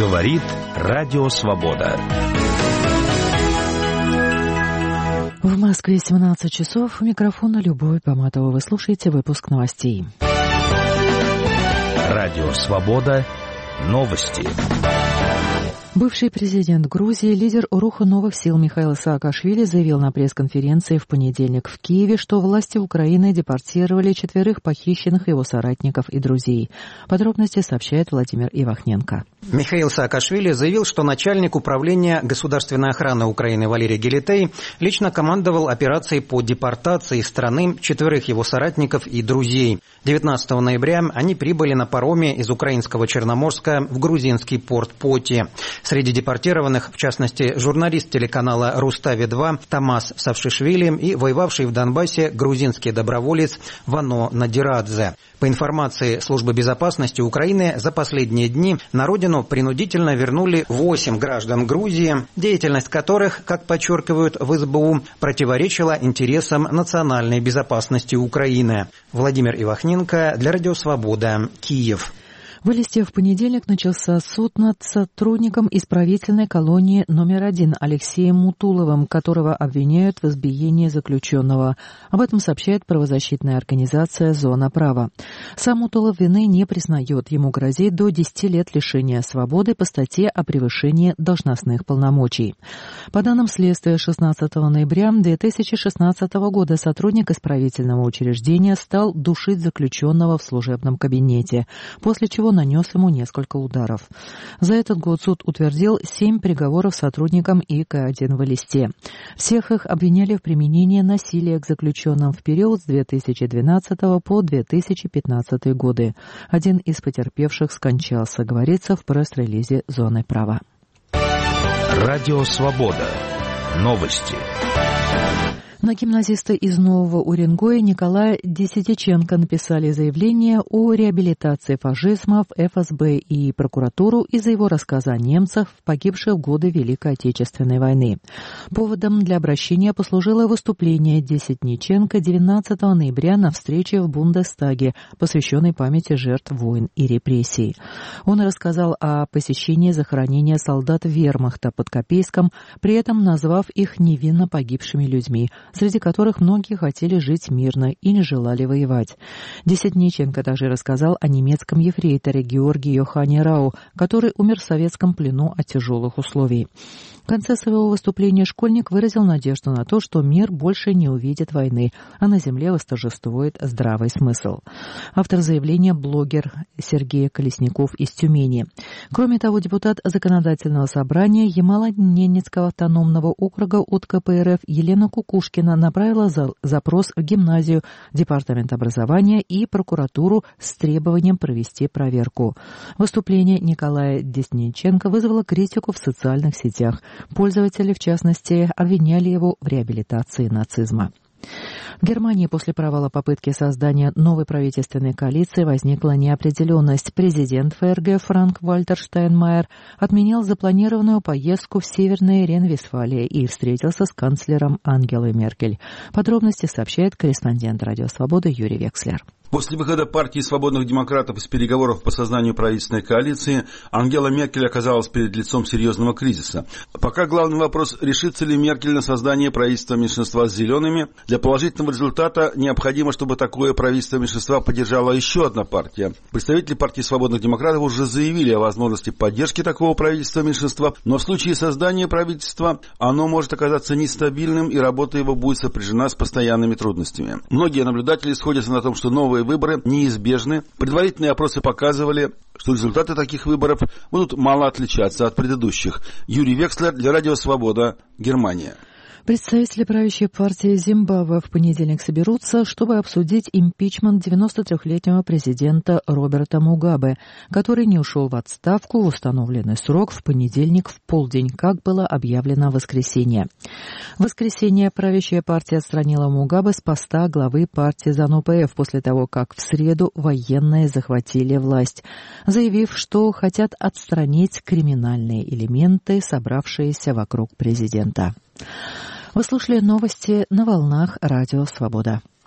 Говорит Радио Свобода. В Москве 17 часов. У микрофона Любовь Поматова. Вы слушаете выпуск новостей. Радио Свобода. Новости. Бывший президент Грузии, лидер Руху новых сил Михаил Саакашвили заявил на пресс-конференции в понедельник в Киеве, что власти Украины депортировали 4 похищенных его соратников и друзей. Подробности сообщает Владимир Ивахненко. Михаил Саакашвили заявил, что начальник управления государственной охраны Украины Валерий Гелетей лично командовал операцией по депортации из страны 4 его соратников и друзей. 19 ноября они прибыли на пароме из украинского Черноморска в грузинский порт Поти. Среди депортированных, в частности, журналист телеканала «Рустави-2» Тамас Савшишвили и воевавший в Донбассе грузинский доброволец Вано Надирадзе. По информации Службы безопасности Украины, за последние дни на родину принудительно вернули 8 граждан Грузии, деятельность которых, как подчеркивают в СБУ, противоречила интересам национальной безопасности Украины. Владимир Ивахненко для Радио Свобода, Киев. В Элисте в понедельник начался суд над сотрудником исправительной колонии номер 1 Алексеем Мутуловым, которого обвиняют в избиении заключенного. Об этом сообщает правозащитная организация «Зона права». Сам Мутулов вины не признает. Ему грозит до 10 лет лишения свободы по статье о превышении должностных полномочий. По данным следствия, 16 ноября 2016 года сотрудник исправительного учреждения стал душить заключенного в служебном кабинете, после чего нанес ему несколько ударов. За этот год суд утвердил 7 приговоров сотрудникам ИК-1 в Элисте. Всех их обвиняли в применении насилия к заключенным в период с 2012 по 2015 годы. Один из потерпевших скончался, говорится в пресс-релизе «Зоны права». Радио Свобода. Новости. На гимназиста из Нового Уренгоя Николая Десятиченко написали заявление о реабилитации фашизма в ФСБ и прокуратуру из-за его рассказа о немцах, погибших в годы Великой Отечественной войны. Поводом для обращения послужило выступление Десятниченко 19 ноября на встрече в Бундестаге, посвященной памяти жертв войн и репрессий. Он рассказал о посещении захоронения солдат вермахта под Копейском, при этом назвав их невинно погибшими людьми, среди которых многие хотели жить мирно и не желали воевать. Десятниченко также рассказал о немецком ефрейторе Георгии Йоханне Рау, который умер в советском плену от тяжелых условий. В конце своего выступления школьник выразил надежду на то, что мир больше не увидит войны, а на земле восторжествует здравый смысл. Автор заявления – блогер Сергей Колесников из Тюмени. Кроме того, депутат Законодательного собрания Ямало-Ненецкого автономного округа от КПРФ Елена Кукушкина направила запрос в гимназию, департамент образования и прокуратуру с требованием провести проверку. Выступление Николая Десниченко вызвало критику в социальных сетях. Пользователи, в частности, обвиняли его в реабилитации нацизма. В Германии после провала попытки создания новой правительственной коалиции возникла неопределенность. Президент ФРГ Франк-Вальтер Штайнмайер отменил запланированную поездку в Северное Рейн-Вестфалия и встретился с канцлером Ангелой Меркель. Подробности сообщает корреспондент Радио Свобода Юрий Векслер. После выхода партии свободных демократов из переговоров по созданию правительственной коалиции Ангела Меркель оказалась перед лицом серьезного кризиса. Пока главный вопрос, решится ли Меркель на создание правительства меньшинства с зелеными. Для положительного результата необходимо, чтобы такое правительство меньшинства поддержала еще одна партия. Представители партии свободных демократов уже заявили о возможности поддержки такого правительства меньшинства, но в случае создания правительства оно может оказаться нестабильным, и работа его будет сопряжена с постоянными трудностями. Многие наблюдатели сходятся на том, что новые выборы неизбежны. Предварительные опросы показывали, что результаты таких выборов будут мало отличаться от предыдущих. Юрий Векслер для Радио Свобода, Германия. Представители правящей партии Зимбабве в понедельник соберутся, чтобы обсудить импичмент 93-летнего президента Роберта Мугабе, который не ушел в отставку в установленный срок в понедельник в полдень, как было объявлено в воскресенье. В воскресенье правящая партия отстранила Мугабе с поста главы партии ЗАНУ-ПФ после того, как в среду военные захватили власть, заявив, что хотят отстранить криминальные элементы, собравшиеся вокруг президента. Вы слушали новости на волнах Радио Свобода.